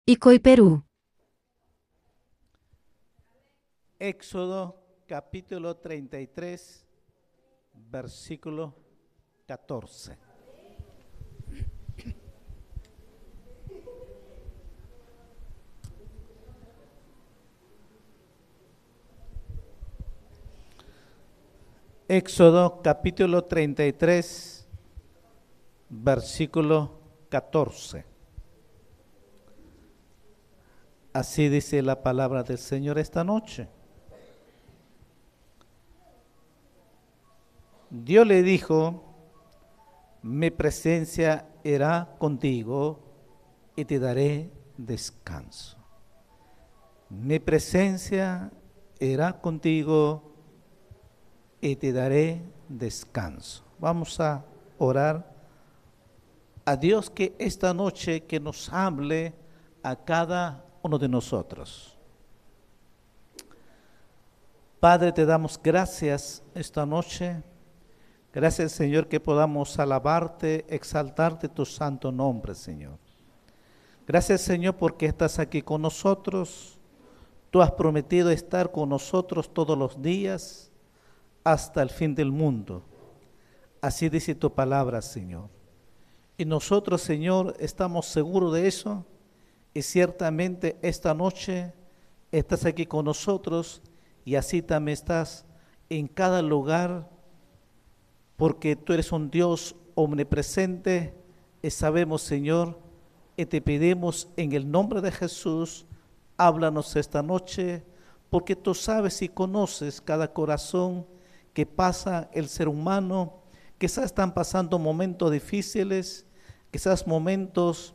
Icoy, Perú. Éxodo capítulo 33, versículo 14. Éxodo capítulo 33, versículo 14. Así dice la palabra del Señor esta noche. Dios le dijo: mi presencia irá contigo y te daré descanso. Mi presencia irá contigo y te daré descanso. Vamos a orar a Dios que esta noche que nos hable a cada uno de nosotros. Padre, te damos gracias esta noche. Gracias, Señor, que podamos alabarte, exaltarte tu santo nombre, Señor. Gracias, Señor, porque estás aquí con nosotros. Tú has prometido estar con nosotros todos los días hasta el fin del mundo. Así dice tu palabra, Señor. Y nosotros, Señor, estamos seguros de eso. Y ciertamente esta noche estás aquí con nosotros y así también estás en cada lugar, porque tú eres un Dios omnipresente y sabemos, Señor, y te pedimos en el nombre de Jesús, háblanos esta noche, porque tú sabes y conoces cada corazón que pasa el ser humano. Quizás están pasando momentos difíciles, quizás momentos,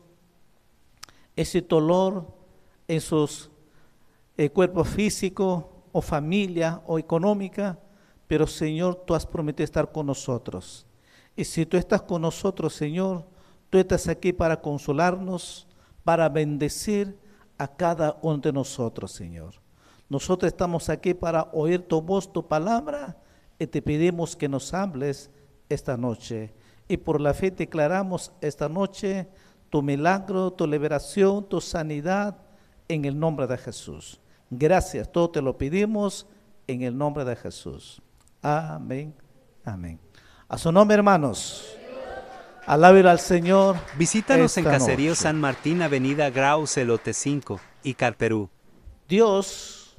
ese dolor en sus cuerpos físicos o familia o económica, pero Señor, tú has prometido estar con nosotros. Y si tú estás con nosotros, Señor, tú estás aquí para consolarnos, para bendecir a cada uno de nosotros, Señor. Nosotros estamos aquí para oír tu voz, tu palabra, y te pedimos que nos hables esta noche. Y por la fe declaramos esta noche tu milagro, tu liberación, tu sanidad, en el nombre de Jesús. Gracias, todo te lo pedimos en el nombre de Jesús. Amén, amén. A su nombre, hermanos. Alaben al Señor. Visítanos en esta Caserío noche. San Martín, Avenida Grau, Celote 5, Icar, Perú. Dios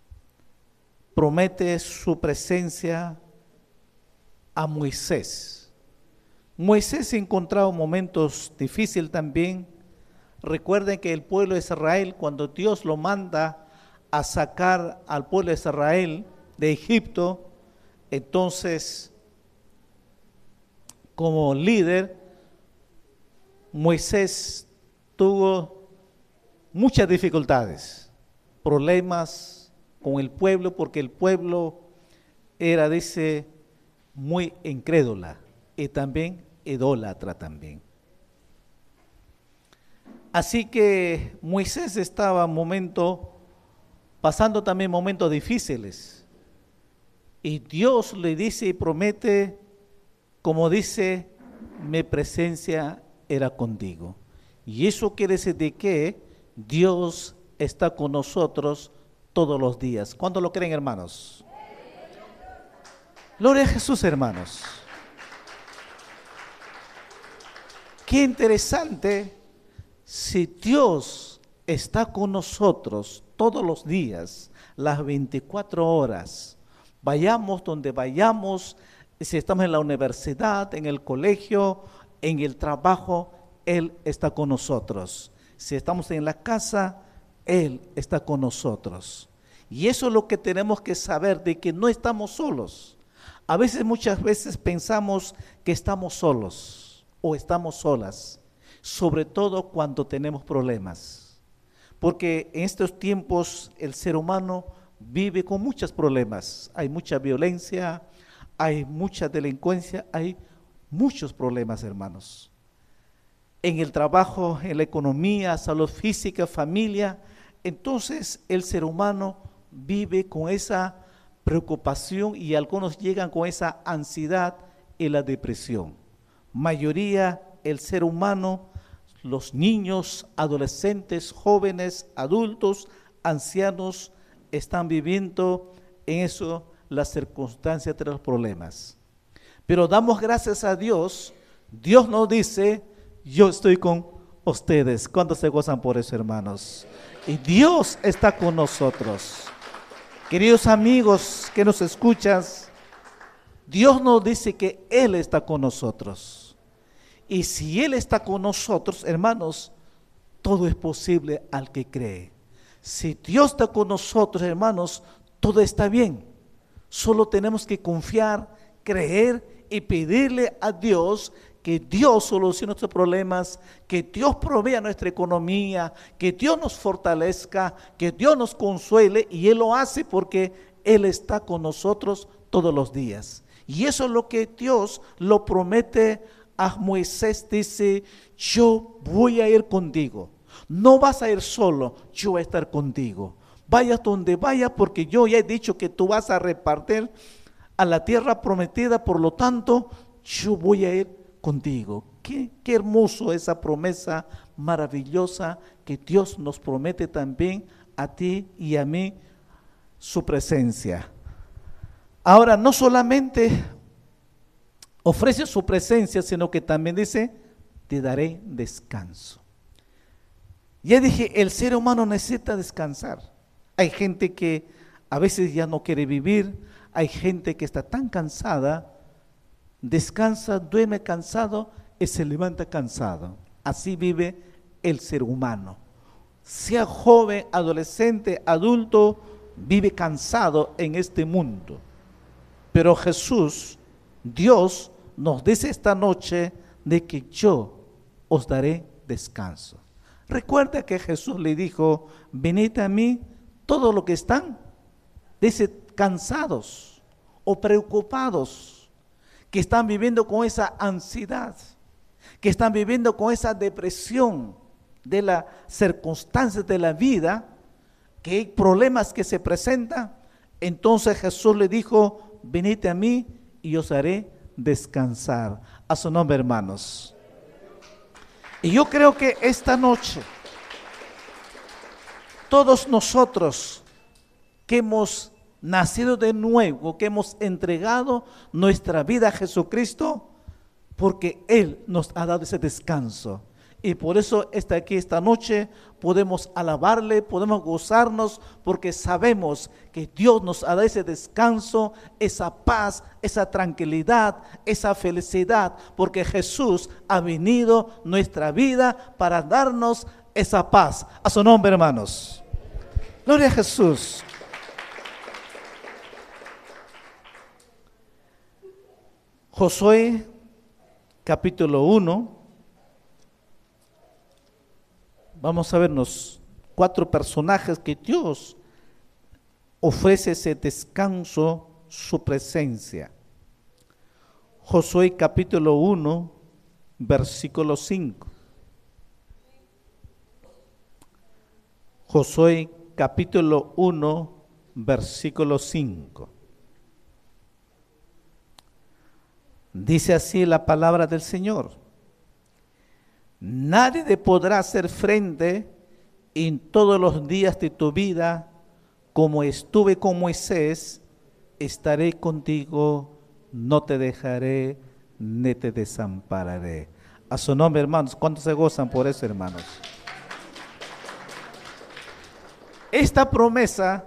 promete su presencia a Moisés. Moisés encontraba momentos difíciles también. Recuerden que el pueblo de Israel, cuando Dios lo manda a sacar al pueblo de Israel de Egipto, entonces, como líder, Moisés tuvo muchas dificultades, problemas con el pueblo, porque el pueblo era, dice, muy incrédula y también idólatra también. Así que Moisés estaba pasando también momentos difíciles. Y Dios le dice y promete, como dice, mi presencia era contigo. Y eso quiere decir de que Dios está con nosotros todos los días. ¿Cuándo lo creen, hermanos? Gloria a Jesús, hermanos. Qué interesante. Si Dios está con nosotros todos los días, las 24 horas, vayamos donde vayamos, si estamos en la universidad, en el colegio, en el trabajo, Él está con nosotros. Si estamos en la casa, Él está con nosotros. Y eso es lo que tenemos que saber, de que no estamos solos. A veces, muchas veces pensamos que estamos solos o estamos solas, sobre todo cuando tenemos problemas. Porque en estos tiempos el ser humano vive con muchos problemas. Hay mucha violencia, hay mucha delincuencia, hay muchos problemas, hermanos. En el trabajo, en la economía, salud física, familia. Entonces el ser humano vive con esa preocupación y algunos llegan con esa ansiedad y la depresión. Mayoría, el ser humano los niños, adolescentes, jóvenes, adultos, ancianos están viviendo en eso, las circunstancias de los problemas. Pero damos gracias a Dios. Dios nos dice, yo estoy con ustedes. ¿Cuántos se gozan por eso, hermanos? Y Dios está con nosotros. Queridos amigos que nos escuchas, Dios nos dice que Él está con nosotros. Y si Él está con nosotros, hermanos, todo es posible al que cree. Si Dios está con nosotros, hermanos, todo está bien. Solo tenemos que confiar, creer y pedirle a Dios que Dios solucione nuestros problemas, que Dios provea nuestra economía, que Dios nos fortalezca, que Dios nos consuele, y Él lo hace porque Él está con nosotros todos los días. Y eso es lo que Dios lo promete a Moisés. Dice, yo voy a ir contigo, no vas a ir solo, yo voy a estar contigo. Vayas donde vayas, porque yo ya he dicho que tú vas a repartir a la tierra prometida, por lo tanto, yo voy a ir contigo. Qué hermoso esa promesa maravillosa que Dios nos promete también a ti y a mí, su presencia. Ahora, no solamente ofrece su presencia, sino que también dice, te daré descanso. Ya dije, el ser humano necesita descansar. Hay gente que a veces ya no quiere vivir, hay gente que está tan cansada, descansa, duerme cansado y se levanta cansado. Así vive el ser humano. Sea joven, adolescente, adulto, vive cansado en este mundo. Pero Jesús, Dios, nos dice esta noche de que yo os daré descanso. Recuerda que Jesús le dijo, venid a mí todos los que están, dice, cansados o preocupados, que están viviendo con esa ansiedad, que están viviendo con esa depresión de las circunstancias de la vida, que hay problemas que se presentan. Entonces Jesús le dijo, venid a mí y os haré descansar. A su nombre, hermanos. Y yo creo que esta noche, todos nosotros que hemos nacido de nuevo, que hemos entregado nuestra vida a Jesucristo, porque Él nos ha dado ese descanso. Y por eso está aquí esta noche, podemos alabarle, podemos gozarnos, porque sabemos que Dios nos ha dado ese descanso, esa paz, esa tranquilidad, esa felicidad, porque Jesús ha venido a nuestra vida para darnos esa paz. A su nombre, hermanos. Gloria a Jesús. Josué, capítulo 1. Vamos a vernos 4 personajes que Dios ofrece ese descanso, su presencia. Josué capítulo 1, versículo 5. Josué capítulo 1, versículo 5. Dice así la palabra del Señor. Nadie te podrá hacer frente en todos los días de tu vida, como estuve con Moisés, estaré contigo, no te dejaré, ni te desampararé. A su nombre, hermanos. ¿Cuántos se gozan por eso, hermanos? Esta promesa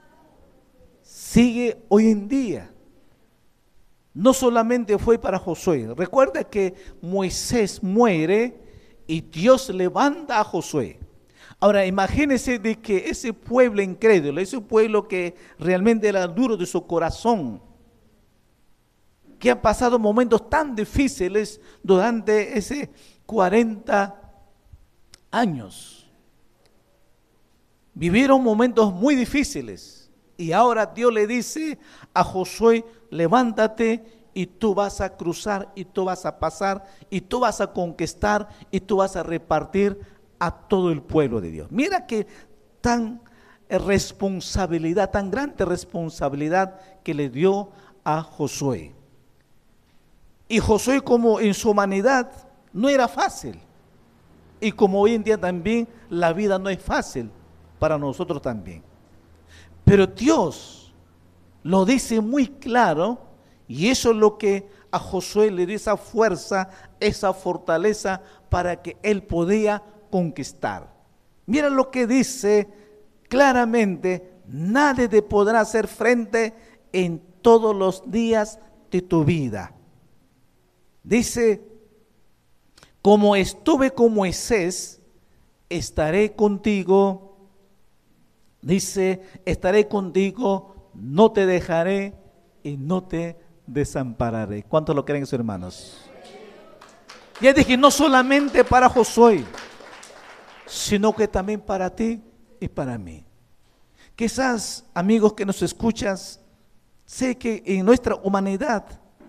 sigue hoy en día. No solamente fue para Josué. Recuerda que Moisés muere y Dios levanta a Josué. Ahora imagínense de que ese pueblo incrédulo, ese pueblo que realmente era duro de su corazón, que han pasado momentos tan difíciles durante ese 40 años. Vivieron momentos muy difíciles y ahora Dios le dice a Josué, levántate y tú vas a cruzar y tú vas a pasar y tú vas a conquistar y tú vas a repartir a todo el pueblo de Dios. Mira que tan responsabilidad, tan grande responsabilidad que le dio a Josué. Y Josué, como en su humanidad no era fácil, Y como hoy en día también la vida no es fácil para nosotros también. Pero Dios lo dice muy claro, y eso es lo que a Josué le dio esa fuerza, esa fortaleza para que él podía conquistar. Mira lo que dice claramente: nadie te podrá hacer frente en todos los días de tu vida. Dice: como estuve con Moisés, estaré contigo. Dice: estaré contigo, no te dejaré y no te desampararé. ¿Cuántos lo creen, hermanos? Ya dije, no solamente para Josué, sino que también para ti y para mí. Quizás, amigos que nos escuchas, sé que en nuestra humanidad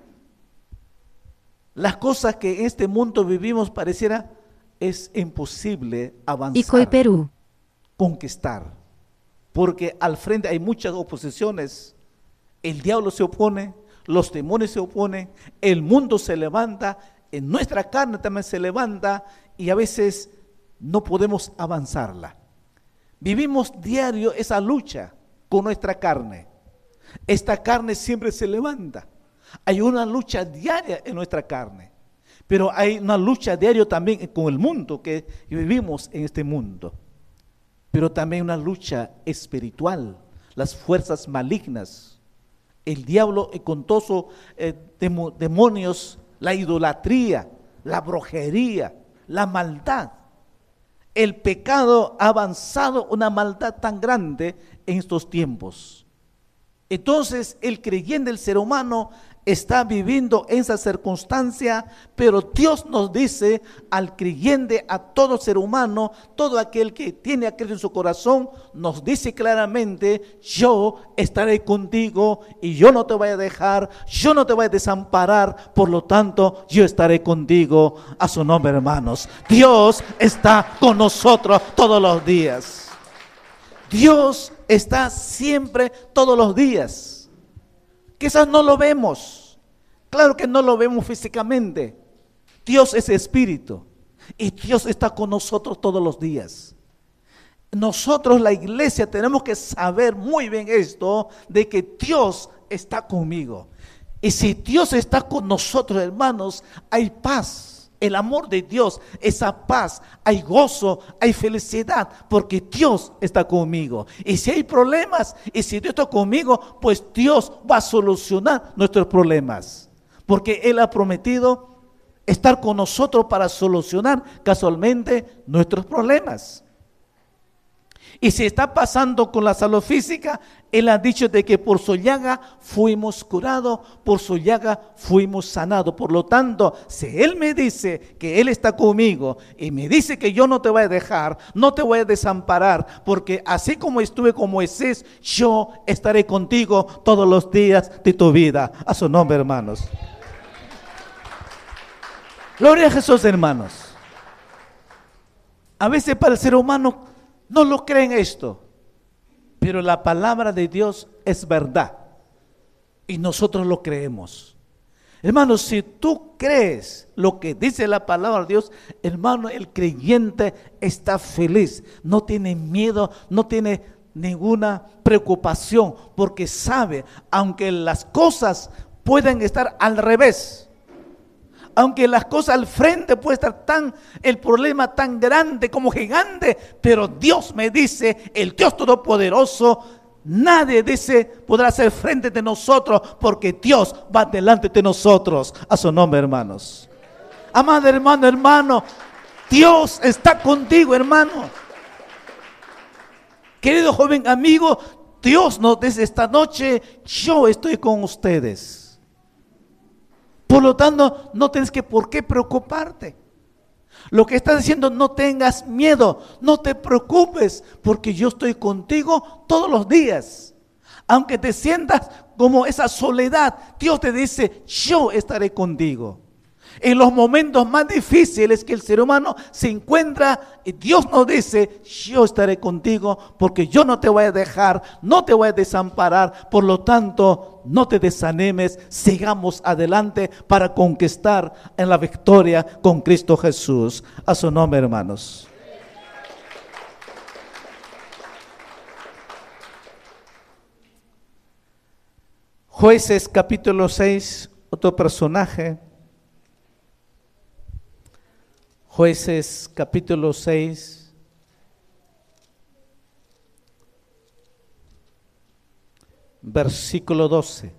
las cosas que en este mundo vivimos pareciera es imposible avanzar, Perú, conquistar, porque al frente hay muchas oposiciones. El diablo se opone, los demonios se oponen, el mundo se levanta, en nuestra carne también se levanta, y a veces no podemos avanzarla. Vivimos diario esa lucha con nuestra carne. Esta carne siempre se levanta. Hay una lucha diaria en nuestra carne, pero hay una lucha diaria también con el mundo que vivimos en este mundo. Pero también una lucha espiritual, las fuerzas malignas, el diablo con todos sus demonios, la idolatría, la brujería, la maldad. El pecado ha avanzado una maldad tan grande en estos tiempos. Entonces el creyente, el ser humano, está viviendo esa circunstancia, pero Dios nos dice al creyente, a todo ser humano, todo aquel que tiene a Cristo en su corazón, nos dice claramente: yo estaré contigo y yo no te voy a dejar, yo no te voy a desamparar, por lo tanto yo estaré contigo. A su nombre, hermanos. Dios está con nosotros todos los días. Dios está siempre, todos los días. Quizás no lo vemos, claro que no lo vemos físicamente. Dios es espíritu y Dios está con nosotros todos los días. Nosotros, la iglesia, tenemos que saber muy bien esto, de que Dios está conmigo. Y si Dios está con nosotros, hermanos, hay paz. El amor de Dios, esa paz, hay gozo, hay felicidad, porque Dios está conmigo. Y si hay problemas, y si Dios está conmigo, pues Dios va a solucionar nuestros problemas, porque Él ha prometido estar con nosotros para solucionar casualmente nuestros problemas. Y si está pasando con la salud física, Él ha dicho de que por su llaga fuimos curados, por su llaga fuimos sanados. Por lo tanto, si Él me dice que Él está conmigo y me dice que yo no te voy a dejar, no te voy a desamparar, porque así como estuve con Moisés, yo estaré contigo todos los días de tu vida. A su nombre, hermanos. Gloria a Jesús, hermanos. A veces para el ser humano no lo creen esto, pero la palabra de Dios es verdad y nosotros lo creemos. Hermanos, si tú crees lo que dice la palabra de Dios, hermano, el creyente está feliz, no tiene miedo, no tiene ninguna preocupación, porque sabe, aunque las cosas pueden estar al revés, aunque las cosas al frente puede estar el problema tan grande como gigante, pero Dios me dice, el Dios Todopoderoso, nadie dice podrá hacer frente de nosotros, porque Dios va delante de nosotros. A su nombre, hermanos. Amado hermano, Dios está contigo, hermano. Querido joven amigo, Dios nos dice esta noche: yo estoy con ustedes. Por lo tanto, no tienes por qué preocuparte. Lo que está diciendo: no tengas miedo, no te preocupes, porque yo estoy contigo todos los días. Aunque te sientas como esa soledad, Dios te dice: yo estaré contigo. En los momentos más difíciles que el ser humano se encuentra, y Dios nos dice, yo estaré contigo porque yo no te voy a dejar, no te voy a desamparar. Por lo tanto, no te desanimes, sigamos adelante para conquistar en la victoria con Cristo Jesús. A su nombre, hermanos. Jueces capítulo 6, otro personaje. Jueces capítulo 6, versículo 12.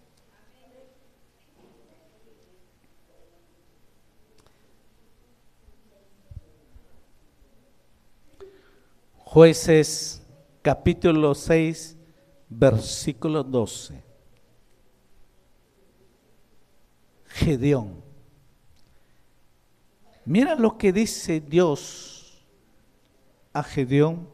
Jueces capítulo 6, versículo 12. Gedeón. Mira lo que dice Dios a Gedeón.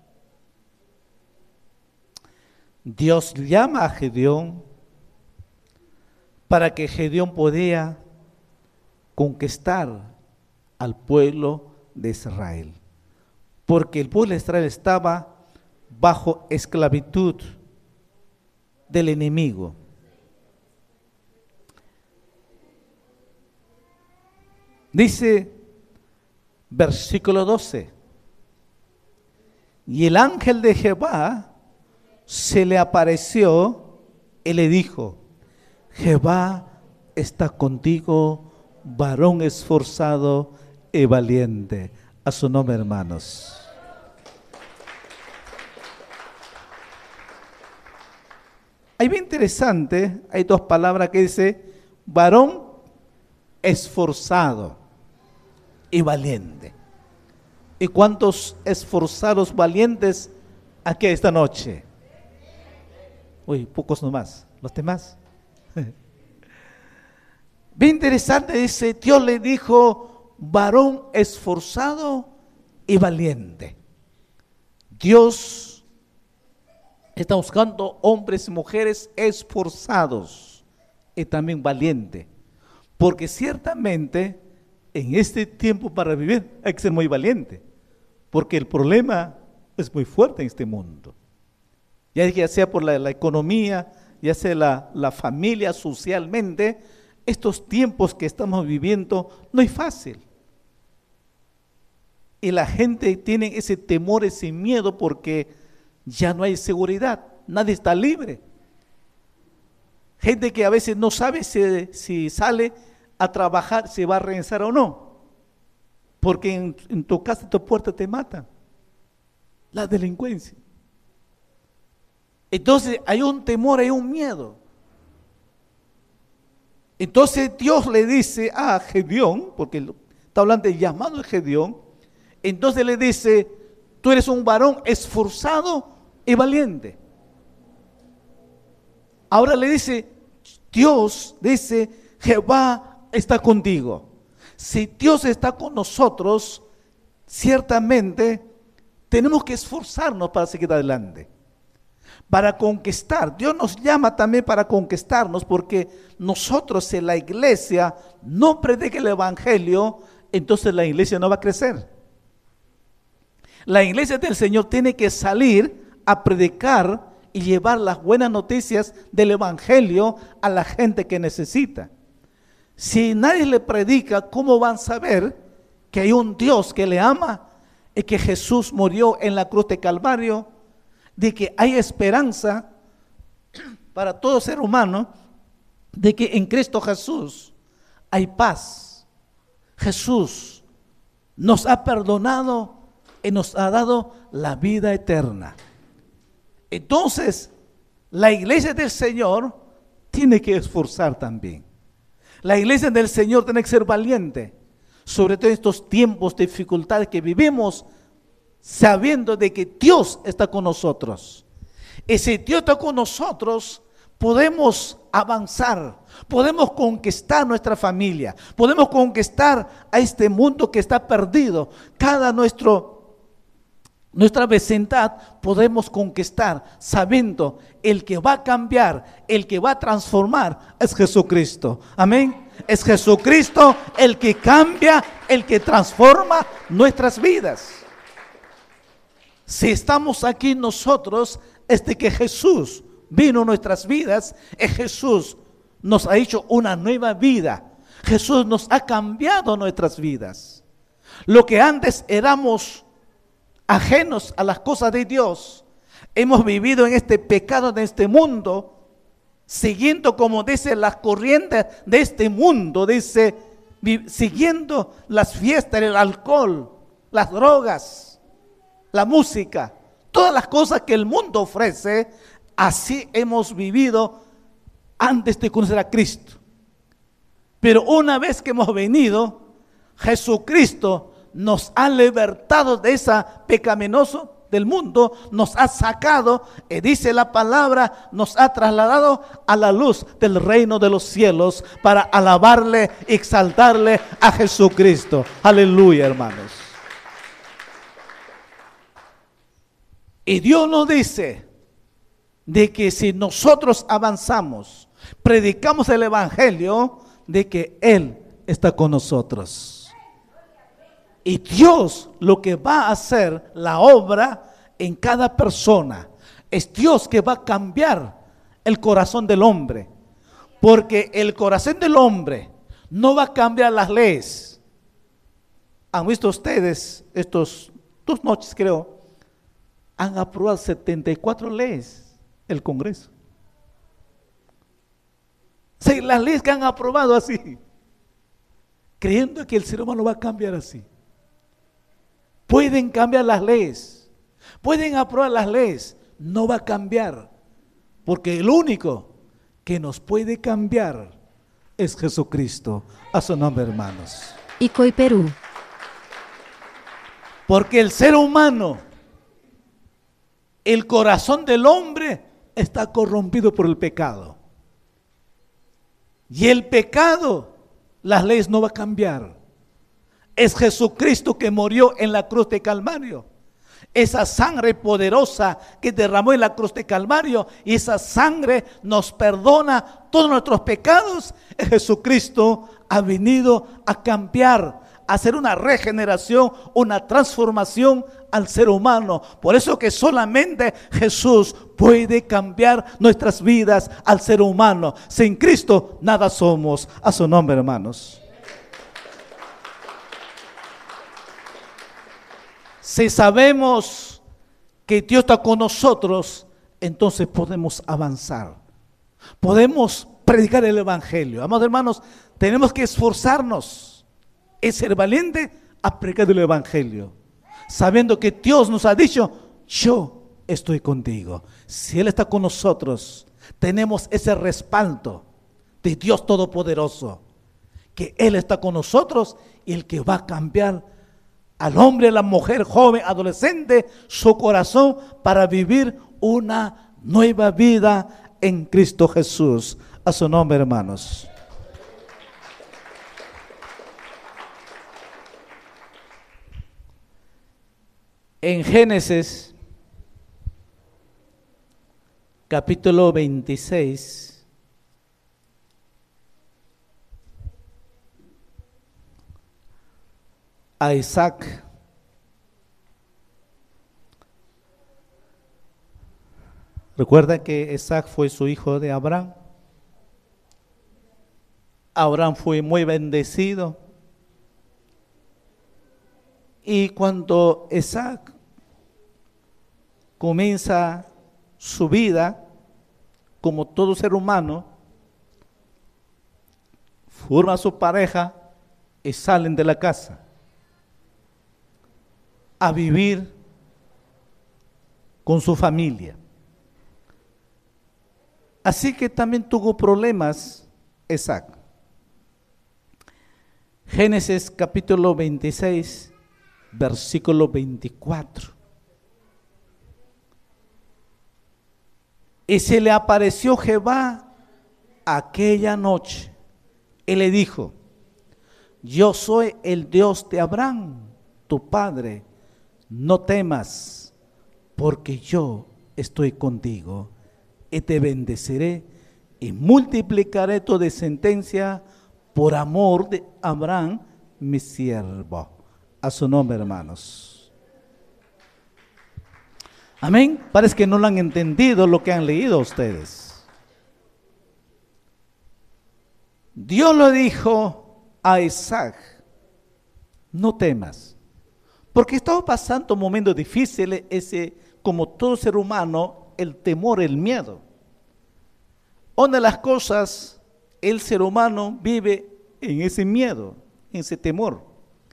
Dios llama a Gedeón para que Gedeón podía conquistar al pueblo de Israel, porque el pueblo de Israel estaba bajo esclavitud del enemigo. Dice, versículo 12, y el ángel de Jehová se le apareció y le dijo, Jehová está contigo, varón esforzado y valiente. A su nombre, hermanos. Hay bien interesante, hay dos palabras que dice, varón esforzado y valiente. ¿Y cuántos esforzados valientes aquí esta noche? Uy, pocos nomás, los demás. Bien interesante, dice, Dios le dijo, varón esforzado y valiente. Dios está buscando hombres y mujeres esforzados y también valientes, porque ciertamente en este tiempo para vivir hay que ser muy valiente, porque el problema es muy fuerte en este mundo. Ya sea por la economía, ya sea la familia, socialmente, estos tiempos que estamos viviendo no es fácil. Y la gente tiene ese temor, ese miedo, porque ya no hay seguridad, nadie está libre. Gente que a veces no sabe si sale a trabajar, si va a regresar o no, porque en tu casa, tu puerta te matan. La delincuencia. Entonces hay un temor, hay un miedo. Entonces Dios le dice a Gedeón, porque está hablando del llamado de Gedeón, entonces le dice, tú eres un varón esforzado y valiente. Ahora le dice, Dios dice, Jehová está contigo. Si Dios está con nosotros, ciertamente tenemos que esforzarnos para seguir adelante, para conquistar. Dios nos llama también para conquistarnos, porque nosotros en la iglesia no predica el evangelio, entonces la iglesia no va a crecer. La iglesia del Señor tiene que salir a predicar y llevar las buenas noticias del evangelio a la gente que necesita. Si nadie le predica, ¿cómo van a saber que hay un Dios que le ama y que Jesús murió en la cruz de Calvario? De que hay esperanza para todo ser humano, de que en Cristo Jesús hay paz. Jesús nos ha perdonado y nos ha dado la vida eterna. Entonces, la iglesia del Señor tiene que esforzar también. La iglesia del Señor tiene que ser valiente, sobre todo en estos tiempos de dificultades que vivimos, sabiendo de que Dios está con nosotros. Y si Dios está con nosotros, podemos avanzar, podemos conquistar nuestra familia, podemos conquistar a este mundo que está perdido. Nuestra vecindad podemos conquistar, sabiendo el que va a cambiar, el que va a transformar es Jesucristo. Amén. Es Jesucristo el que cambia, el que transforma nuestras vidas. Si estamos aquí nosotros, es de que Jesús vino a nuestras vidas, es Jesús nos ha hecho una nueva vida. Jesús nos ha cambiado nuestras vidas. Lo que antes éramos ajenos a las cosas de Dios, hemos vivido en este pecado de este mundo, siguiendo, como dice, las corrientes de este mundo, dice, siguiendo las fiestas, el alcohol, las drogas, la música, todas las cosas que el mundo ofrece. Así hemos vivido antes de conocer a Cristo. Pero una vez que hemos venido, Jesucristo nos ha libertado de ese pecaminoso del mundo, nos ha sacado, y dice la palabra, nos ha trasladado a la luz del reino de los cielos para alabarle, exaltarle a Jesucristo. Aleluya, hermanos. Y Dios nos dice de que si nosotros avanzamos, predicamos el evangelio, de que Él está con nosotros. Y Dios lo que va a hacer la obra en cada persona, es Dios que va a cambiar el corazón del hombre, porque el corazón del hombre no va a cambiar las leyes. ¿Han visto ustedes estos 2 noches, creo? Han aprobado 74 leyes el Congreso. Sí, las leyes que han aprobado así, creyendo que el ser humano va a cambiar así. Pueden cambiar las leyes, pueden aprobar las leyes, no va a cambiar, porque el único que nos puede cambiar es Jesucristo. A su nombre, hermanos. Icoi Perú. Porque el ser humano, el corazón del hombre está corrompido por el pecado. Y el pecado, las leyes no va a cambiar. Es Jesucristo que murió en la cruz de Calvario. Esa sangre poderosa que derramó en la cruz de Calvario, y esa sangre nos perdona todos nuestros pecados. Jesucristo ha venido a cambiar, a hacer una regeneración, una transformación al ser humano. Por eso que solamente Jesús puede cambiar nuestras vidas al ser humano. Sin Cristo nada somos. A su nombre, hermanos. Si sabemos que Dios está con nosotros, entonces podemos avanzar. Podemos predicar el evangelio. Amados hermanos, tenemos que esforzarnos en ser valiente a predicar el evangelio, sabiendo que Dios nos ha dicho: yo estoy contigo. Si Él está con nosotros, tenemos ese respaldo de Dios Todopoderoso, que Él está con nosotros, y el que va a cambiar al hombre, a la mujer, joven, adolescente, su corazón para vivir una nueva vida en Cristo Jesús. A su nombre, hermanos. En Génesis, capítulo 26, a Isaac recuerda que Isaac fue su hijo de Abraham. Abraham fue muy bendecido, y cuando Isaac comienza su vida como todo ser humano, forma a su pareja y salen de la casa a vivir con su familia. Así que también tuvo problemas Isaac. Génesis capítulo 26, versículo 24. Y se le apareció Jehová aquella noche y le dijo: yo soy el Dios de Abraham, tu padre. No temas, porque yo estoy contigo, y te bendeciré y multiplicaré tu descendencia por amor de Abraham, mi siervo. A su nombre, hermanos. Amén. Parece que no lo han entendido lo que han leído ustedes. Dios le dijo a Isaac: no temas, porque estaba pasando momentos difíciles, como todo ser humano, el temor, el miedo. Una de las cosas, el ser humano vive en ese miedo, en ese temor.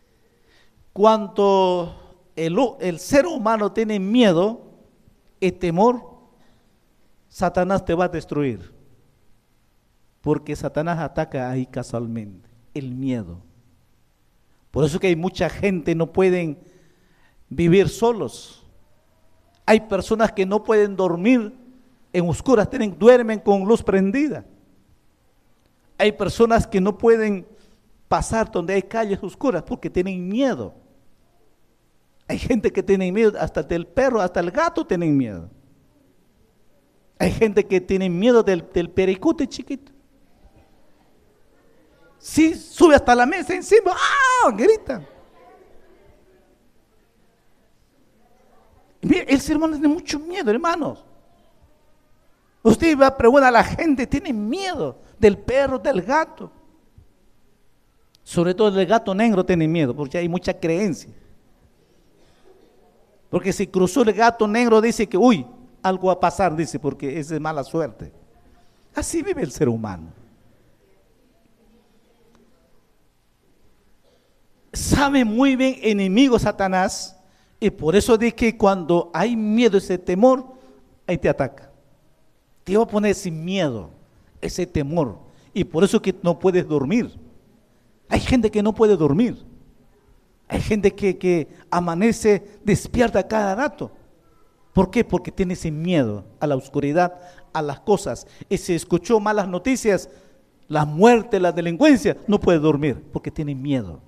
Cuando el ser humano tiene miedo y temor, Satanás te va a destruir. Porque Satanás ataca ahí casualmente, el miedo. Por eso que hay mucha gente que no pueden vivir solos. Hay personas que no pueden dormir en oscuras, duermen con luz prendida. Hay personas que no pueden pasar donde hay calles oscuras porque tienen miedo. Hay gente que tiene miedo, hasta del perro, hasta el gato tienen miedo. Hay gente que tiene miedo del pericote chiquito. Sí, sube hasta la mesa encima, ¡ah!, grita. Mire, el ser humano tiene mucho miedo, hermanos. Usted va a preguntar a la gente, tiene miedo del perro, del gato. Sobre todo del gato negro tiene miedo, porque hay mucha creencia. Porque si cruzó el gato negro, dice que, uy, algo va a pasar, dice, porque es de mala suerte. Así vive el ser humano. Sabe muy bien enemigo Satanás, y por eso dice que cuando hay miedo, ese temor, ahí te ataca. Te va a poner sin miedo, ese temor, y por eso que no puedes dormir. Hay gente que no puede dormir. Hay gente que amanece despierta cada rato. ¿Por qué? Porque tiene ese miedo a la oscuridad, a las cosas. Y si escuchó malas noticias, la muerte, la delincuencia, no puede dormir porque tiene miedo.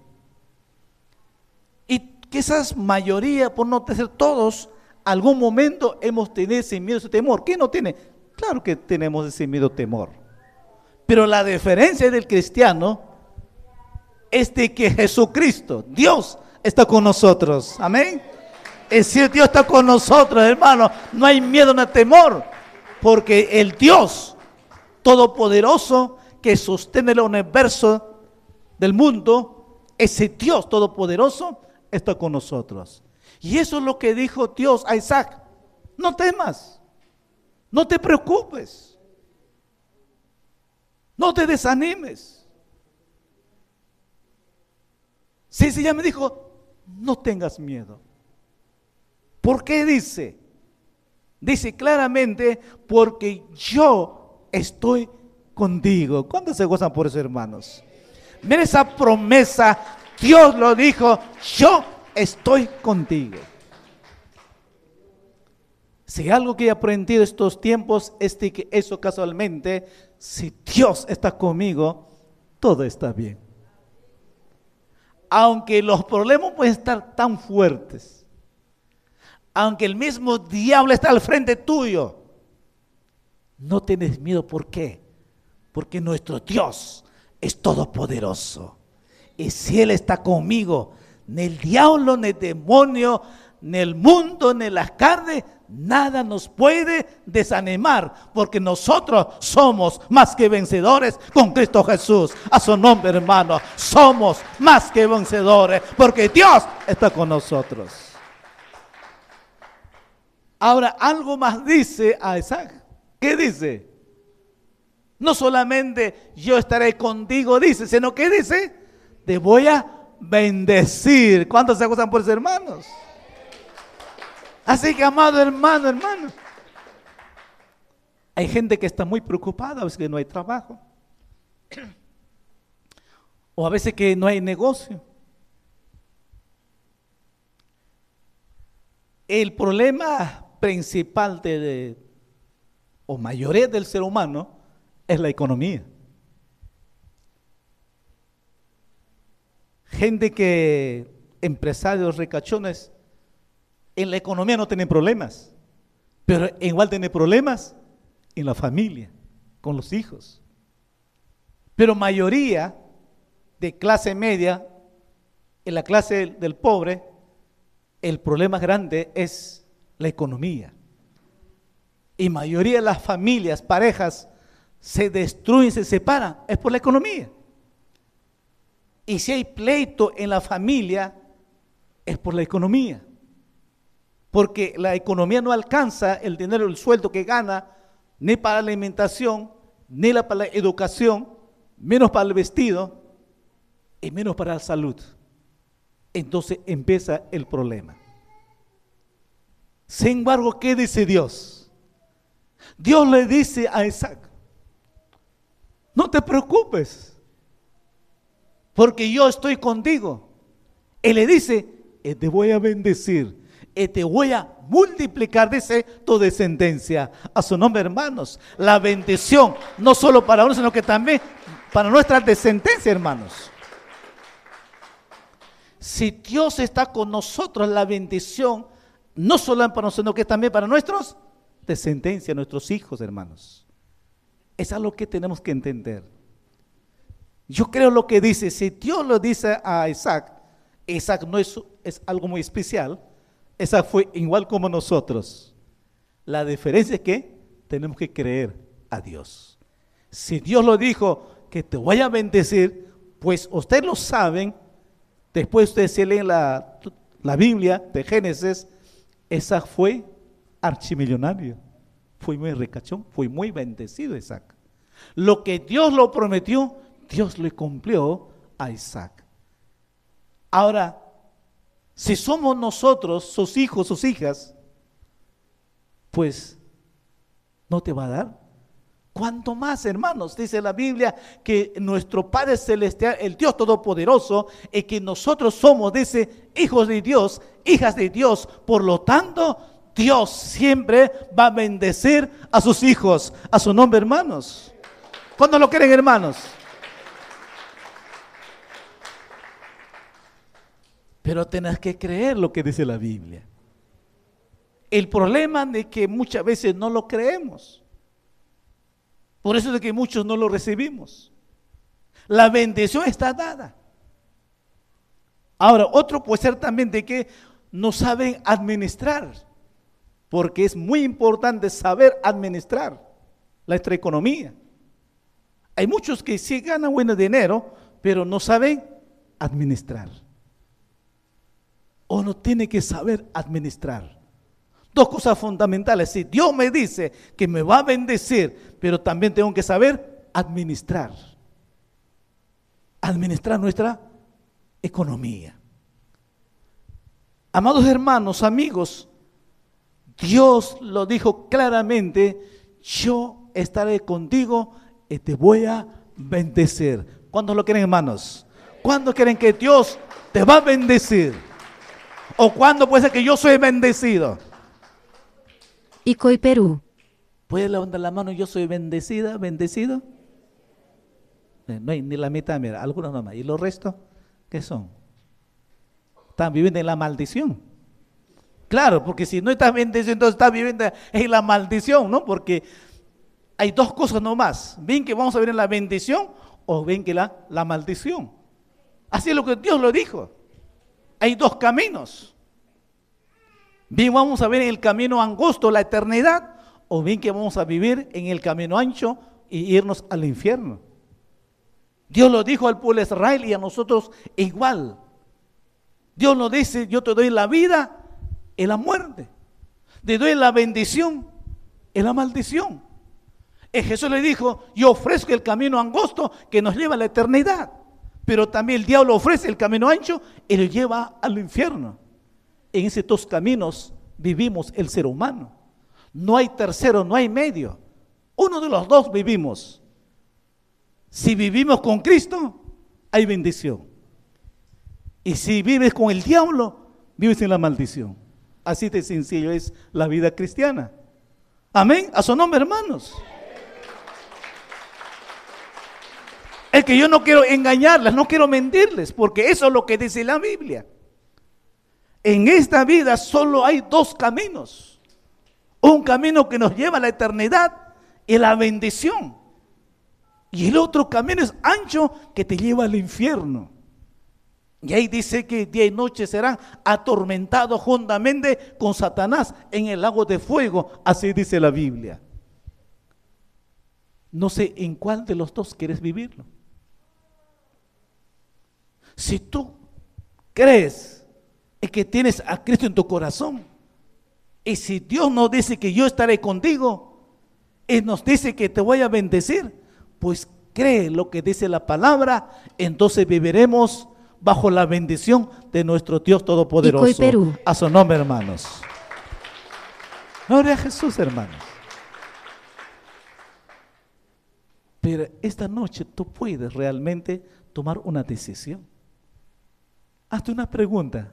Y quizás mayoría, por no decir todos, algún momento hemos tenido ese miedo, ese temor. ¿Quién no tiene? Claro que tenemos ese miedo, temor. Pero la diferencia del cristiano es de que Jesucristo, Dios, está con nosotros. Amén. Es decir, Dios está con nosotros, hermano. No hay miedo, no hay temor. Porque el Dios todopoderoso que sostiene el universo del mundo, ese Dios todopoderoso está con nosotros. Y eso es lo que dijo Dios a Isaac: no temas, no te preocupes, no te desanimes. Sí, ya me dijo, no tengas miedo. ¿Por qué dice? Dice claramente, porque yo estoy contigo. ¿Cuántos se gozan por eso, hermanos? Mira esa promesa, Dios lo dijo, yo estoy contigo. Si algo que he aprendido estos tiempos es de que eso casualmente, si Dios está conmigo, todo está bien. Aunque los problemas pueden estar tan fuertes, aunque el mismo diablo está al frente tuyo, no tienes miedo. ¿Por qué? Porque nuestro Dios es todopoderoso. Y si Él está conmigo, ni el diablo, ni el demonio, ni el mundo, ni las carnes, nada nos puede desanimar, porque nosotros somos más que vencedores con Cristo Jesús. A su nombre, hermano, somos más que vencedores, porque Dios está con nosotros. Ahora, algo más dice a Isaac. ¿Qué dice? No solamente yo estaré contigo, dice, sino que dice, te voy a bendecir. ¿Cuántos se gozan por sus hermanos? Así que, amado hermano, hay gente que está muy preocupada, a veces que no hay trabajo, o a veces que no hay negocio. El problema principal o mayoría del ser humano es la economía. Gente empresarios ricachones, en la economía no tienen problemas, pero igual tienen problemas en la familia, con los hijos. Pero mayoría de clase media, en la clase del pobre, el problema grande es la economía. Y mayoría de las familias, parejas, se destruyen, se separan, es por la economía. Y si hay pleito en la familia, es por la economía. Porque la economía no alcanza el dinero, el sueldo que gana, ni para la alimentación, ni para la educación, menos para el vestido y menos para la salud. Entonces empieza el problema. Sin embargo, ¿qué dice Dios? Dios le dice a Isaac: no te preocupes, porque yo estoy contigo. Él le dice: te voy a bendecir, te voy a multiplicar, dice, tu descendencia. A su nombre, hermanos. La bendición, no solo para uno, sino que también para nuestra descendencia, hermanos. Si Dios está con nosotros, la bendición, no solo para nosotros, sino que también para nuestros descendencia, nuestros hijos, hermanos. Es algo que tenemos que entender. Yo creo lo que dice, si Dios lo dice a Isaac, Isaac no es algo muy especial. Isaac fue igual como nosotros. La diferencia es que tenemos que creer a Dios. Si Dios lo dijo, que te voy a bendecir, pues ustedes lo saben. Después ustedes se leen la Biblia de Génesis. Isaac fue archimillonario, fue muy ricachón, fue muy bendecido Isaac. Lo que Dios lo prometió, Dios le cumplió a Isaac. Ahora, si somos nosotros, sus hijos, sus hijas, pues no te va a dar. ¿Cuánto más, hermanos? Dice la Biblia que nuestro Padre Celestial, el Dios Todopoderoso, y que nosotros somos, dice, hijos de Dios, hijas de Dios. Por lo tanto, Dios siempre va a bendecir a sus hijos. A su nombre, hermanos. ¿Cuándo lo quieren, hermanos? Pero tenés que creer lo que dice la Biblia. El problema es que muchas veces no lo creemos. Por eso es que muchos no lo recibimos. La bendición está dada. Ahora, otro puede ser también de que no saben administrar. Porque es muy importante saber administrar nuestra economía. Hay muchos que sí ganan buen dinero, pero no saben administrar. Uno tiene que saber administrar. Dos cosas fundamentales. Si Dios me dice que me va a bendecir, pero también tengo que saber administrar. Administrar nuestra economía. Amados hermanos, amigos, Dios lo dijo claramente: yo estaré contigo y te voy a bendecir. ¿Cuántos lo quieren, hermanos? ¿Cuántos quieren que Dios te va a bendecir? ¿O cuándo puede ser que yo soy bendecido? Icoy, Perú. ¿Puede levantar la mano? Yo soy bendecida, bendecido. No hay ni la mitad, mira, algunos nomás. ¿Y los restos qué son? Están viviendo en la maldición. Claro, porque si no estás bendecido, entonces estás viviendo en la maldición, ¿no? Porque hay dos cosas nomás. Ven que vamos a ver en la bendición o ven que la maldición. Así es lo que Dios lo dijo. Hay dos caminos. Bien, vamos a ver en el camino angosto la eternidad, o bien que vamos a vivir en el camino ancho y irnos al infierno. Dios lo dijo al pueblo de Israel y a nosotros igual. Dios nos dice: yo te doy la vida y la muerte, te doy la bendición y la maldición. Y Jesús le dijo: yo ofrezco el camino angosto que nos lleva a la eternidad, pero también el diablo ofrece el camino ancho y lo lleva al infierno. En esos dos caminos vivimos el ser humano. No hay tercero, no hay medio. Uno de los dos vivimos. Si vivimos con Cristo, hay bendición. Y si vives con el diablo, vives en la maldición. Así de sencillo es la vida cristiana. Amén. A su nombre, hermanos. Es que yo no quiero engañarles, no quiero mentirles, porque eso es lo que dice la Biblia. En esta vida solo hay dos caminos. Un camino que nos lleva a la eternidad y la bendición. Y el otro camino es ancho que te lleva al infierno. Y ahí dice que día y noche serán atormentados juntamente con Satanás en el lago de fuego. Así dice la Biblia. No sé en cuál de los dos quieres vivirlo. Si tú crees que tienes a Cristo en tu corazón, y si Dios nos dice que yo estaré contigo, y nos dice que te voy a bendecir, pues cree lo que dice la palabra, entonces viviremos bajo la bendición de nuestro Dios Todopoderoso. Icoy, Perú. A su nombre, hermanos. Gloria a Jesús, hermanos. Pero esta noche tú puedes realmente tomar una decisión. Hazte una pregunta.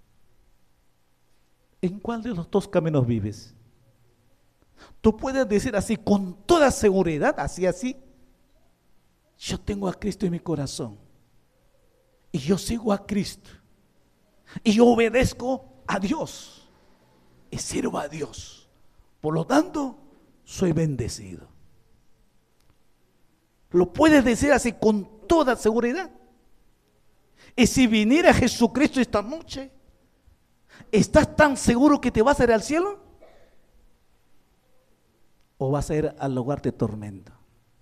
¿En cuál de los dos caminos vives? Tú puedes decir así con toda seguridad, así. Yo tengo a Cristo en mi corazón. Y yo sigo a Cristo. Y yo obedezco a Dios. Y sirvo a Dios. Por lo tanto, soy bendecido. Lo puedes decir así con toda seguridad. Y si viniera Jesucristo esta noche, ¿estás tan seguro que te vas a ir al cielo? ¿O vas a ir al lugar de tormento?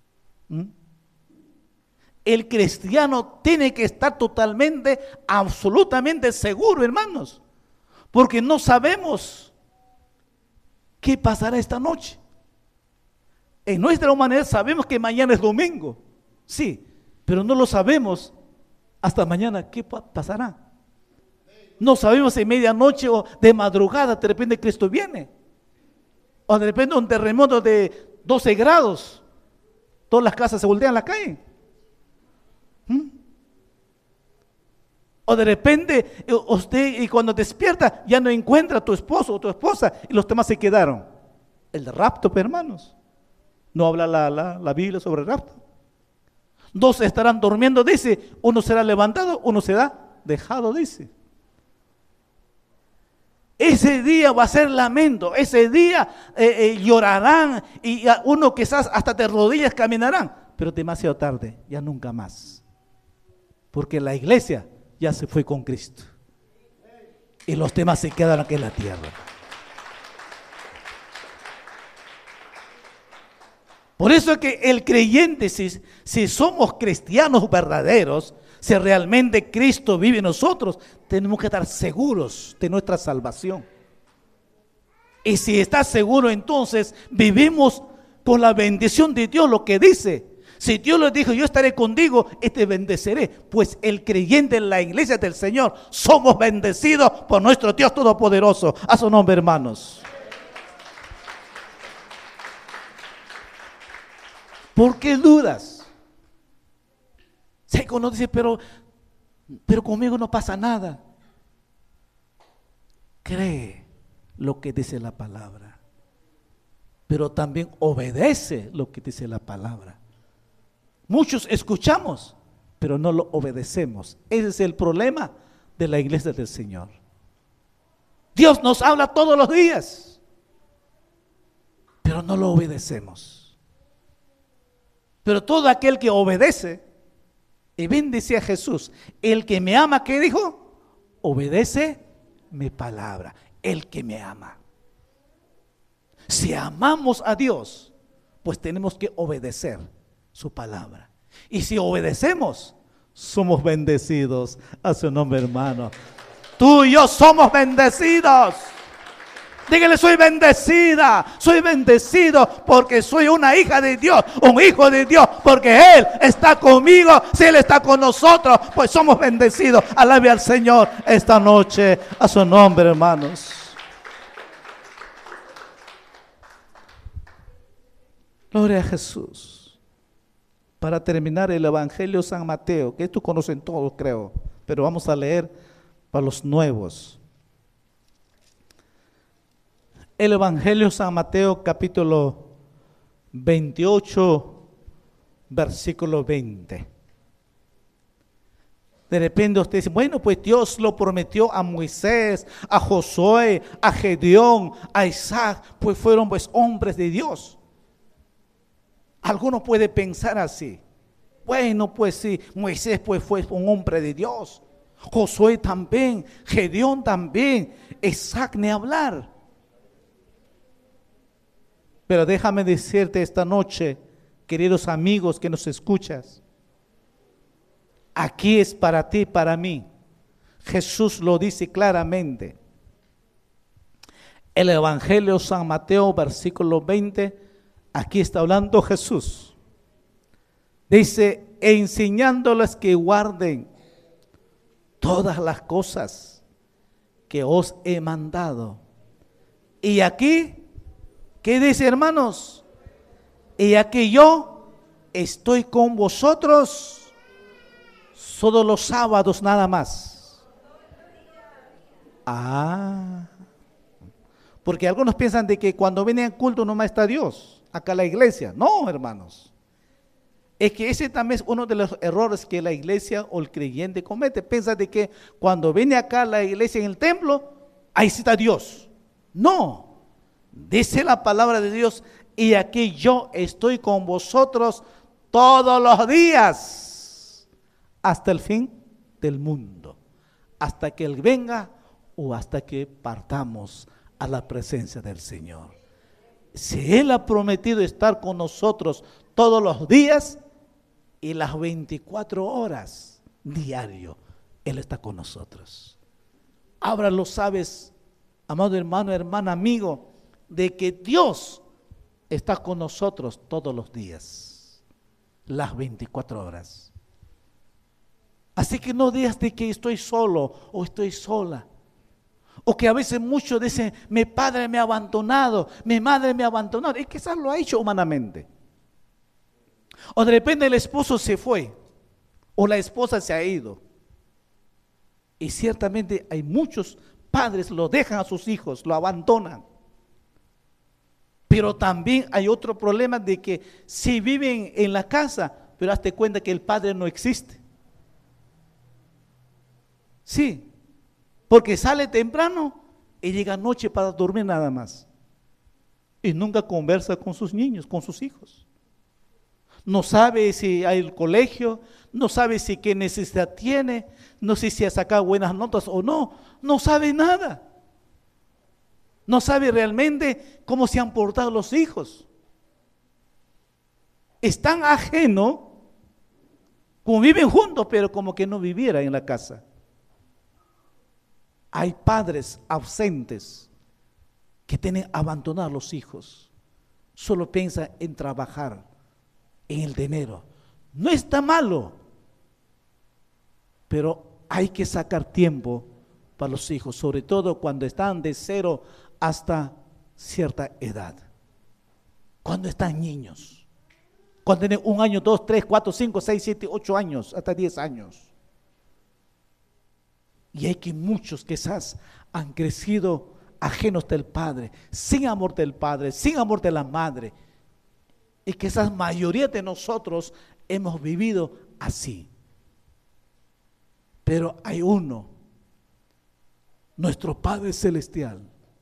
El cristiano tiene que estar totalmente, absolutamente seguro, hermanos, porque no sabemos qué pasará esta noche. En nuestra humanidad sabemos que mañana es domingo, sí, pero no lo sabemos hasta mañana qué pasará. No sabemos si medianoche o de madrugada de repente Cristo viene, o de repente un terremoto de 12 grados, todas las casas se voltean a la calle. O de repente usted, y cuando despierta, ya no encuentra a tu esposo o tu esposa y los demás se quedaron. El rapto, hermanos. ¿No habla la Biblia sobre el rapto? Dos estarán durmiendo, dice. Uno será levantado, uno será dejado, dice. Ese día va a ser lamento. Ese día llorarán. Y uno quizás hasta de rodillas caminarán. Pero demasiado tarde, ya nunca más. Porque la iglesia ya se fue con Cristo. Y los demás se quedan aquí en la tierra. Por eso es que el creyente, si somos cristianos verdaderos, si realmente Cristo vive en nosotros, tenemos que estar seguros de nuestra salvación. Y si estás seguro, entonces vivimos con la bendición de Dios, lo que dice. Si Dios le dijo, yo estaré contigo y te bendeceré, pues el creyente en la iglesia del Señor somos bendecidos por nuestro Dios Todopoderoso. A su nombre, hermanos. ¿Por qué dudas? Si uno dice, pero conmigo no pasa nada. Cree lo que dice la palabra, pero también obedece lo que dice la palabra. Muchos escuchamos, pero no lo obedecemos. Ese es el problema de la iglesia del Señor. Dios nos habla todos los días, pero no lo obedecemos. Pero todo aquel que obedece, y bien decía Jesús, el que me ama, ¿qué dijo? Obedece mi palabra. El que me ama. Si amamos a Dios, pues tenemos que obedecer su palabra. Y si obedecemos, somos bendecidos. A su nombre, hermano. Tú y yo somos bendecidos. Dígale, soy bendecida, soy bendecido porque soy una hija de Dios, un hijo de Dios, porque Él está conmigo. Si Él está con nosotros, pues somos bendecidos. Alabe al Señor esta noche. A su nombre, hermanos. Gloria a Jesús. Para terminar, el Evangelio de San Mateo, que esto conocen todos, creo, pero vamos a leer para los nuevos. El Evangelio de San Mateo, capítulo 28, versículo 20. De repente usted dice, bueno, pues Dios lo prometió a Moisés, a Josué, a Gedeón, a Isaac, pues fueron pues hombres de Dios. Alguno puede pensar así. Bueno, pues sí, Moisés pues fue un hombre de Dios. Josué también, Gedeón también, Isaac ni hablar. Pero déjame decirte esta noche, queridos amigos que nos escuchas, aquí es para ti, para mí. Jesús lo dice claramente. El Evangelio de San Mateo, versículo 20, aquí está hablando Jesús. Dice, enseñándoles que guarden todas las cosas que os he mandado. Y aquí, ¿qué dice, hermanos? Y aquí yo estoy con vosotros solo los sábados nada más. Porque algunos piensan de que cuando vienen al culto nomás está Dios, acá la iglesia. No, hermanos. Es que ese también es uno de los errores que la iglesia o el creyente comete. Piensa de que cuando viene acá la iglesia en el templo, ahí sí está Dios. No, dice la palabra de Dios, y aquí yo estoy con vosotros todos los días, hasta el fin del mundo, hasta que Él venga o hasta que partamos a la presencia del Señor. Si Él ha prometido estar con nosotros todos los días y las 24 horas diario, Él está con nosotros. Ahora lo sabes, amado hermano, hermana, amigo, de que Dios está con nosotros todos los días, las 24 horas. Así que no digas de que estoy solo o estoy sola. O que a veces muchos dicen, mi padre me ha abandonado, mi madre me ha abandonado. Es que quizás lo ha hecho humanamente. O de repente el esposo se fue, o la esposa se ha ido. Y ciertamente hay muchos padres lo dejan a sus hijos, lo abandonan. Pero también hay otro problema de que si viven en la casa, pero hazte cuenta que el padre no existe. Sí, porque sale temprano y llega noche para dormir nada más. Y nunca conversa con sus niños, con sus hijos. No sabe si hay el colegio, no sabe si qué necesidad tiene, no sé si ha sacado buenas notas o no, no sabe nada. No sabe realmente cómo se han portado los hijos. Están ajenos, como viven juntos, pero como que no viviera en la casa. Hay padres ausentes que tienen abandonar a los hijos. Solo piensan en trabajar, en el dinero. No está malo, pero hay que sacar tiempo para los hijos, sobre todo cuando están de 0 hasta cierta edad. Cuando están niños. Cuando tienen 1 año, 2, 3, 4, 5, 6, 7, 8 años, hasta 10 años. Y hay que muchos quizás han crecido ajenos del Padre, sin amor del Padre, sin amor de la Madre. Y quizás mayoría de nosotros hemos vivido así. Pero hay uno, nuestro Padre Celestial.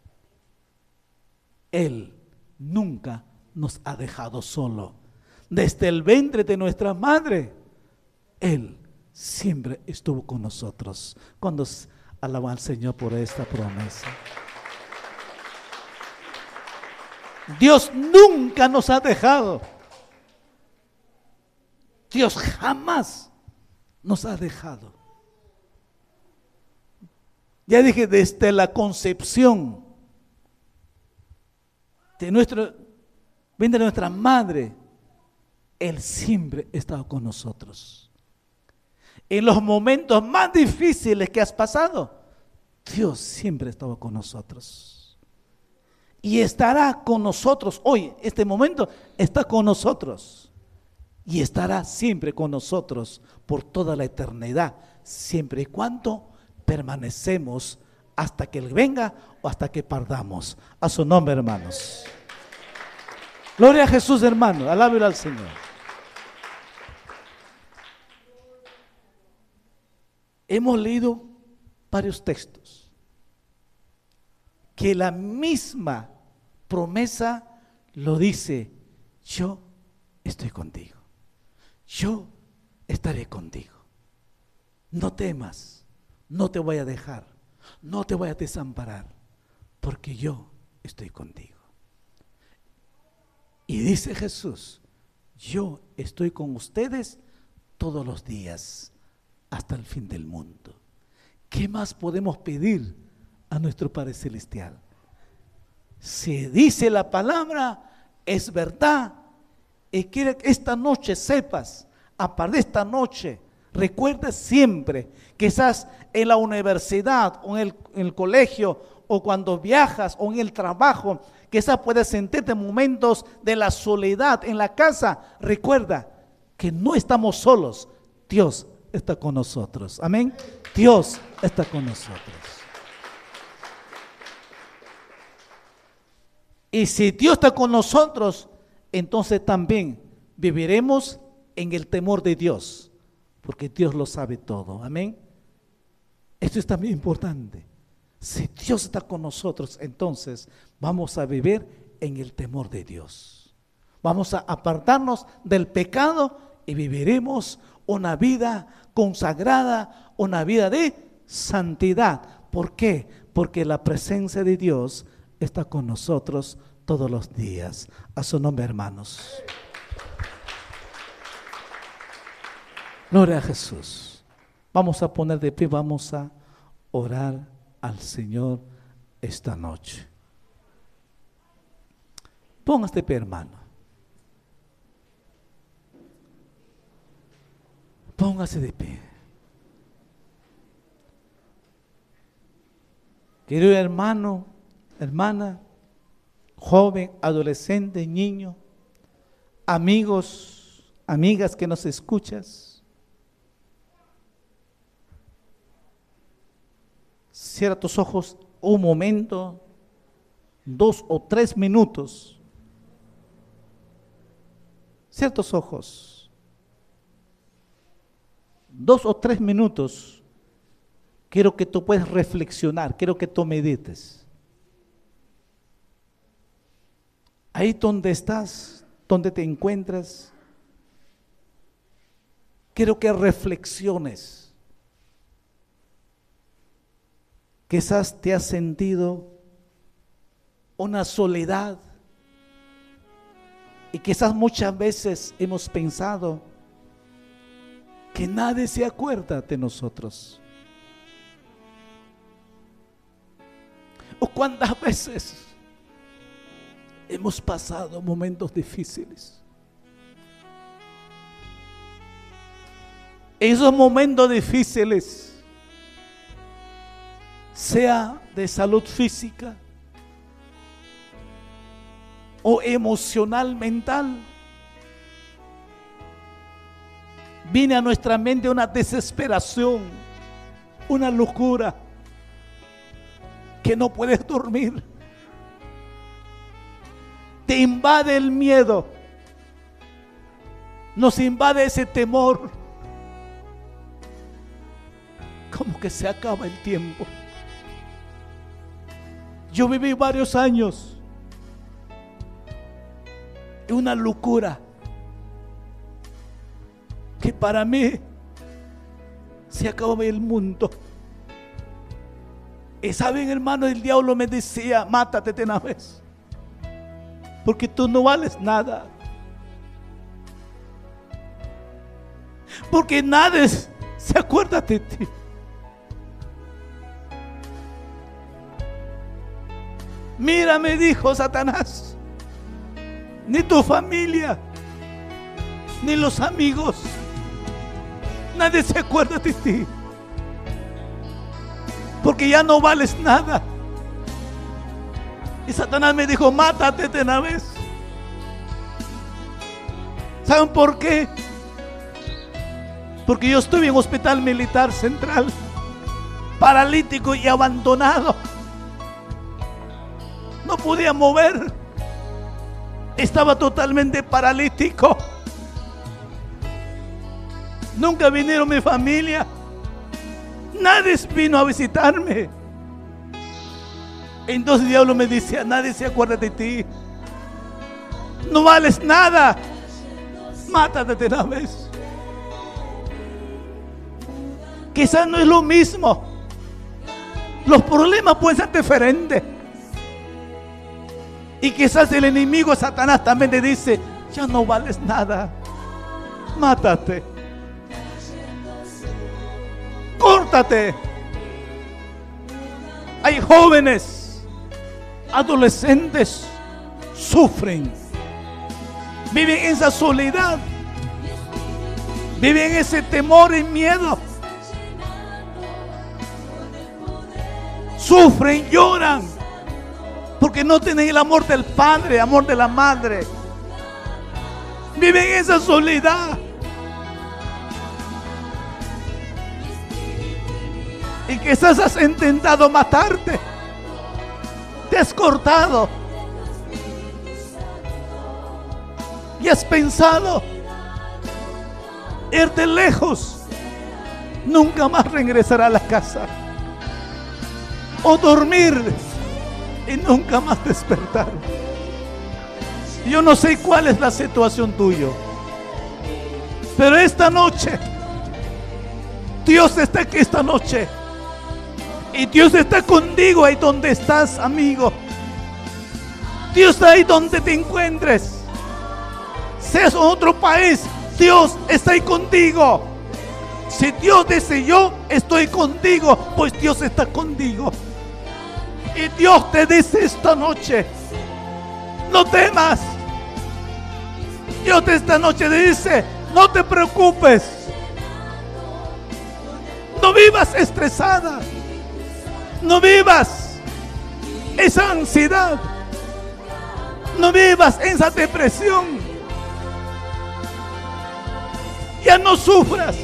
Él nunca nos ha dejado solo. Desde el vientre de nuestra madre, Él siempre estuvo con nosotros. Cuando alaban al Señor por esta promesa. Dios nunca nos ha dejado. Dios jamás nos ha dejado. Ya dije, desde la concepción de nuestra madre, Él siempre ha estado con nosotros. En los momentos más difíciles que has pasado, Dios siempre ha estado con nosotros. Y estará con nosotros hoy, este momento está con nosotros. Y estará siempre con nosotros por toda la eternidad, siempre y cuando permanecemos hasta que Él venga o hasta que partamos. A su nombre, hermanos. Gloria a Jesús, hermano. Alábelo al Señor. Hemos leído varios textos que la misma promesa lo dice: yo estoy contigo. Yo estaré contigo. No temas, no te voy a dejar, no te voy a desamparar, porque yo estoy contigo. Y dice Jesús, yo estoy con ustedes todos los días hasta el fin del mundo. ¿Qué más podemos pedir a nuestro Padre Celestial? Si dice la palabra, es verdad. Y quiere que esta noche sepas, a partir de esta noche, recuerda siempre que estás en la universidad o en el colegio o cuando viajas o en el trabajo, quizás puedes sentirte momentos de la soledad en la casa. Recuerda que no estamos solos, Dios está con nosotros. Amén. Dios está con nosotros. Y si Dios está con nosotros, entonces también viviremos en el temor de Dios, porque Dios lo sabe todo. Amén. Esto es también importante. Si Dios está con nosotros, entonces vamos a vivir en el temor de Dios. Vamos a apartarnos del pecado y viviremos una vida consagrada, una vida de santidad. ¿Por qué? Porque la presencia de Dios está con nosotros todos los días. A su nombre, hermanos. Gloria a Jesús. Vamos a poner de pie, vamos a orar al Señor esta noche. Póngase de pie, hermano. Póngase de pie. Querido hermano, hermana, joven, adolescente, niño, amigos, amigas que nos escuchas, cierra tus ojos un momento, 2 o 3 minutos. Cierra tus ojos. 2 o 3 minutos. Quiero que tú puedas reflexionar, quiero que tú medites. Ahí donde estás, donde te encuentras, quiero que reflexiones. Quizás te has sentido una soledad y quizás muchas veces hemos pensado que nadie se acuerda de nosotros. ¿O cuántas veces hemos pasado momentos difíciles? Esos momentos difíciles, sea de salud física o emocional, mental, viene a nuestra mente una desesperación, una locura, que no puedes dormir, te invade el miedo, nos invade ese temor, como que se acaba el tiempo. Yo viví varios años en una locura que para mí se acababa el mundo. Y saben, hermano, el diablo me decía: mátate de una vez, porque tú no vales nada, porque nadie se acuerda de ti. Mira, me dijo Satanás, ni tu familia, ni los amigos, nadie se acuerda de ti, porque ya no vales nada. Y Satanás me dijo: mátate de una vez. ¿Saben por qué? Porque yo estuve en Hospital Militar Central, paralítico y abandonado. No podía mover, estaba totalmente paralítico. Nunca vinieron mi familia, nadie vino a visitarme. Entonces el diablo me decía: nadie se acuerda de ti, no vales nada, mátate de una vez. Quizás no es lo mismo. Los problemas pueden ser diferentes. Y quizás el enemigo Satanás también te dice: ya no vales nada, mátate, córtate. Hay jóvenes, adolescentes, sufren, viven en esa soledad, viven en ese temor y miedo, sufren, lloran, porque no tienen el amor del padre, amor de la madre. Viven en esa soledad. Y quizás has intentado matarte. Te has cortado. Y has pensado irte lejos. Nunca más regresar a la casa. O dormir y nunca más despertar. Yo no sé cuál es la situación tuya, pero esta noche Dios está aquí esta noche, y Dios está contigo ahí donde estás, amigo. Dios está ahí donde te encuentres. Seas en otro país, Dios está ahí contigo. Si Dios dice: yo estoy contigo, pues Dios está contigo. Y Dios te dice esta noche: no temas. Dios esta noche te dice: no te preocupes. No vivas estresada. No vivas esa ansiedad. No vivas esa depresión. Ya no sufras.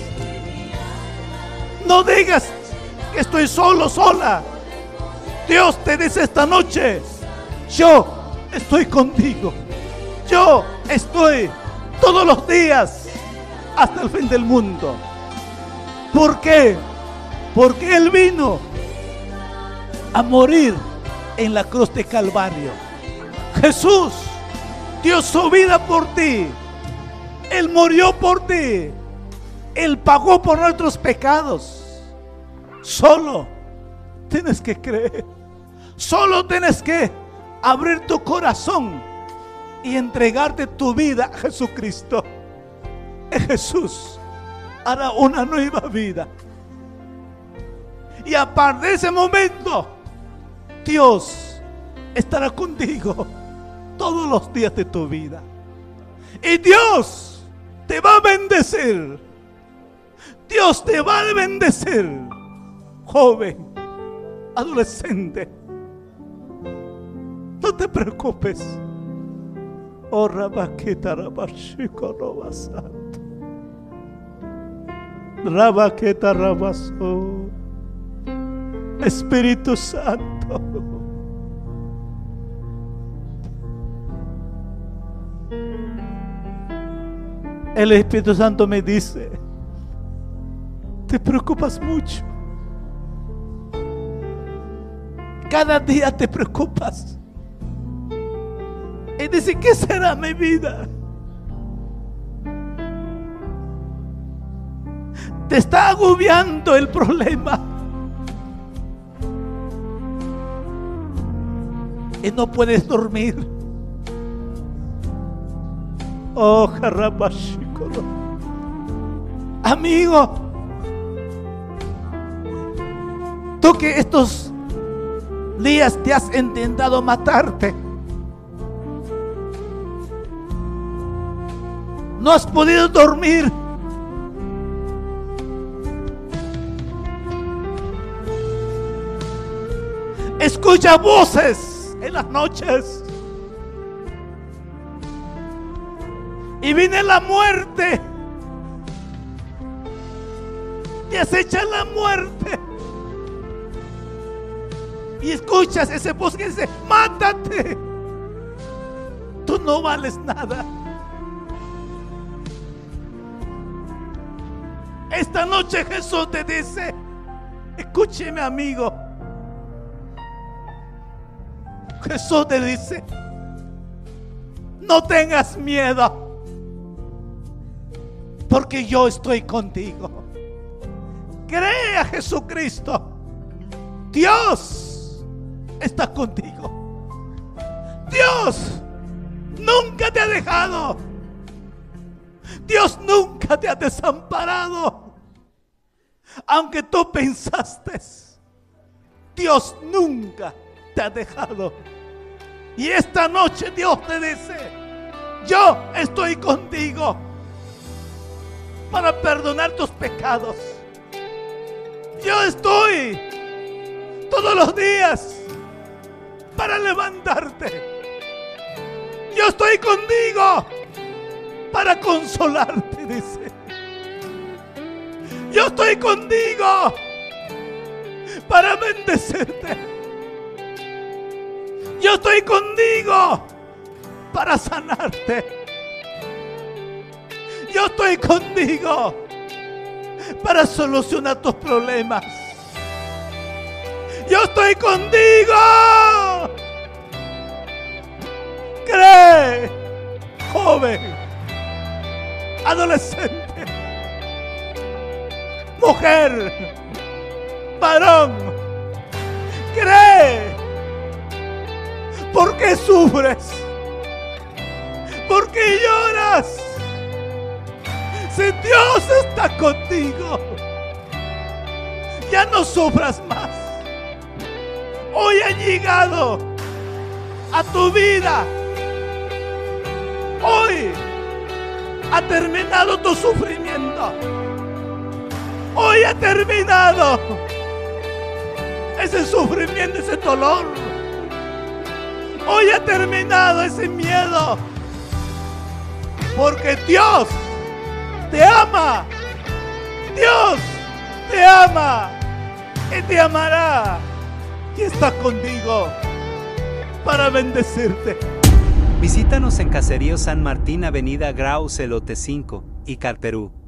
No digas que estoy solo, sola. Dios te dice esta noche: yo estoy contigo. Yo estoy todos los días hasta el fin del mundo. ¿Por qué? Porque Él vino a morir en la cruz de Calvario. Jesús dio su vida por ti. Él murió por ti. Él pagó por nuestros pecados. Solo tienes que creer. Solo tienes que abrir tu corazón y entregarte tu vida a Jesucristo. Jesús hará una nueva vida. Y a partir de ese momento, Dios estará contigo todos los días de tu vida. Y Dios te va a bendecir. Dios te va a bendecir, joven, adolescente. No te preocupes. Oh, Rabaqueta, Rabashiko, Robasanto. Rabaqueta, Rabaso. Espíritu Santo. El Espíritu Santo me dice: te preocupas mucho. Cada día te preocupas. Y dice: ¿qué será mi vida? Te está agobiando el problema. Y no puedes dormir. Oh, Jarabashikoro. Amigo, tú que estos días te has intentado matarte, no has podido dormir, escucha voces en las noches y viene la muerte, te acecha la muerte y escuchas ese voz que dice: mátate, tú no vales nada. Esta noche Jesús te dice: escúcheme, amigo. Jesús te dice: no tengas miedo. porque yo estoy contigo. Cree a Jesucristo. Dios está contigo. Dios nunca te ha dejado. Dios nunca te ha desamparado. Aunque tú pensaste, Dios nunca te ha dejado. Y esta noche Dios te dice: yo estoy contigo para perdonar tus pecados. Yo estoy todos los días para levantarte. Yo estoy contigo para consolarte, dice. Yo estoy contigo para bendecirte. Yo estoy contigo para sanarte. Yo estoy contigo para solucionar tus problemas. Yo estoy contigo. Cree, joven, adolescente, mujer, varón, cree. ¿Por qué sufres? ¿Por qué lloras? Si Dios está contigo, ya no sufras más. Hoy ha llegado a tu vida. Hoy ha terminado tu sufrimiento. Hoy ha terminado ese sufrimiento, ese dolor. Hoy ha terminado ese miedo. Porque Dios te ama. Dios te ama y te amará. Y está contigo para bendecirte. Visítanos en Caserío San Martín, Avenida Grau, Celote 5, Icar, Perú.